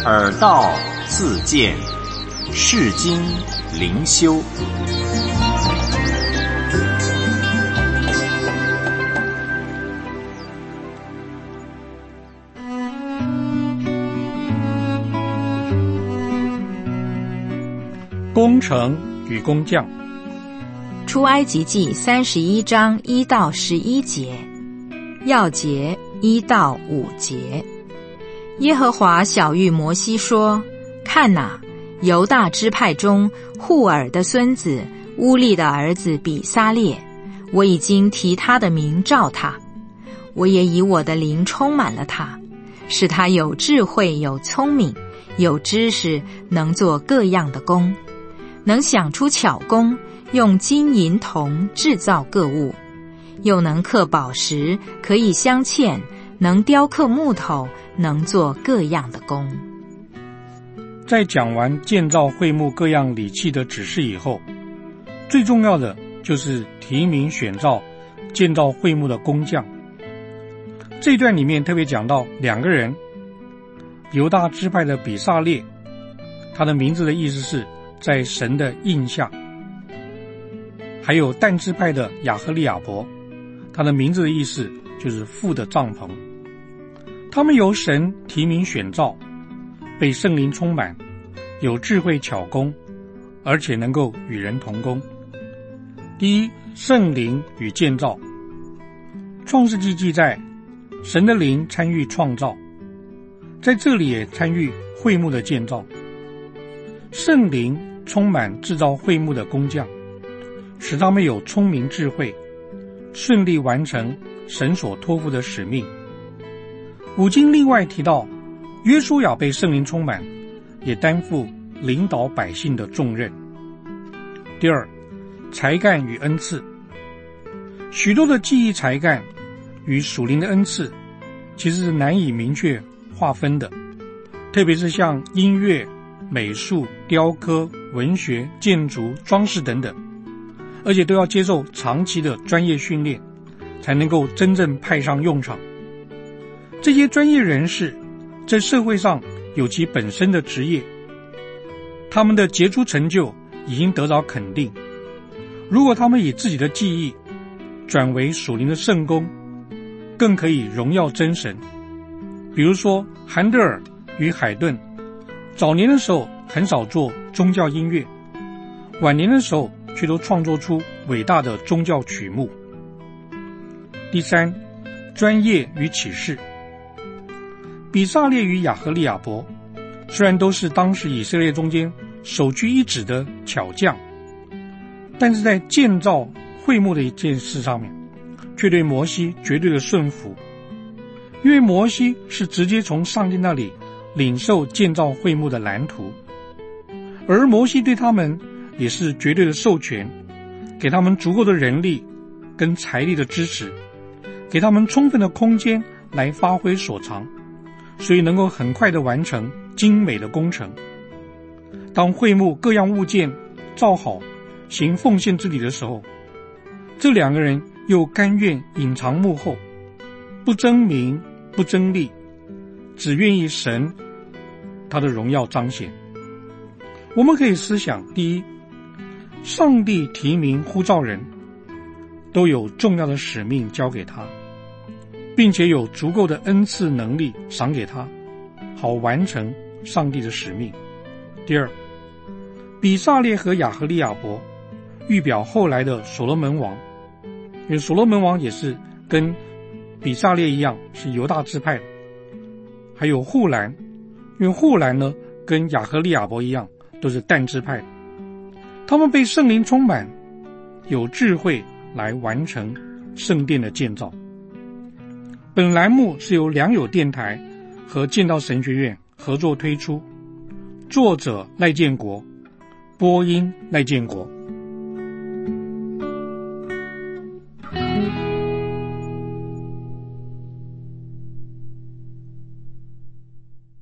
耳道自见，世经灵修。 工程与工匠。 出埃及记31章1到11节，要节1到5节。耶和华晓谕摩西说：看哪，犹大支派中户尔的孙子乌利的儿子比撒列，我已经提他的名召他，我也以我的灵充满了他，使他有智慧，有聪明，有知识，能做各样的工，能想出巧工，用金银铜制造各物，又能刻宝石，可以镶嵌，能雕刻木头，能做各样的工。 在讲完建造会幕各样礼器的指示以后，最重要的就是提名选召建造会幕的工匠。这一段里面特别讲到两个人，犹大支派的比撒列，他的名字的意思是在神的印下；还有但支派的亚和利亚伯，他的名字的意思就是父的帐篷。他们由神提名选召，被圣灵充满，有智慧巧工，而且能够与人同工。第一，圣灵与建造。创世纪记载，神的灵参与创造，在这里也参与会幕的建造。圣灵充满制造会幕的工匠，使他们有聪明智慧，顺利完成神所托付的使命。五经另外提到，约书亚被圣灵充满，也担负领导百姓的重任。第二，才干与恩赐。许多的技艺才干与属灵的恩赐其实是难以明确划分的，特别是像音乐、美术、雕刻、文学、建筑、装饰等等，而且都要接受长期的专业训练，才能够真正派上用场。这些专业人士在社会上有其本身的职业，他们的杰出成就已经得到肯定。如果他们以自己的技艺转为属灵的圣工，更可以荣耀真神。比如说韩德尔与海顿，早年的时候很少做宗教音乐，晚年的时候却都创作出伟大的宗教曲目。第三，专业与启示。比撒列与亚和利亚伯虽然都是当时以色列中间首屈一指的巧匠，但是在建造会幕的一件事上面，却对摩西绝对的顺服，因为摩西是直接从上帝那里领受建造会幕的蓝图，而摩西对他们也是绝对的授权，给他们足够的人力跟财力的支持，给他们充分的空间来发挥所长，所以能够很快的完成精美的工程。当会幕各样物件造好，行奉献之礼的时候，这两个人又甘愿隐藏幕后，不争名不争利，只愿意神他的荣耀彰显。我们可以思想，第一，上帝提名呼召人都有重要的使命交给他，并且有足够的恩赐能力赏给他，好完成上帝的使命。第二，比撒列和亚和利亚伯预表后来的所罗门王，因为所罗门王也是跟比撒列一样是犹大支派的。还有户兰，因为户兰呢跟亚和利亚伯一样都是但支派的，他们被圣灵充满，有智慧来完成圣殿的建造。本栏目是由良友电台和建道神学院合作推出，作者赖建国，播音赖建国。